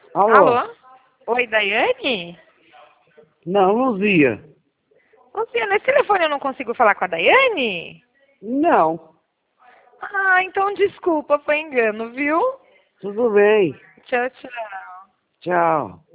Alô? Alô? Oi, Daiane? Não, Luzia. Luzia, nesse telefone eu não consigo falar com a Daiane? Não, Ah, então desculpa, foi engano, viu? tudo bem. Tchau, tchau. Tchau.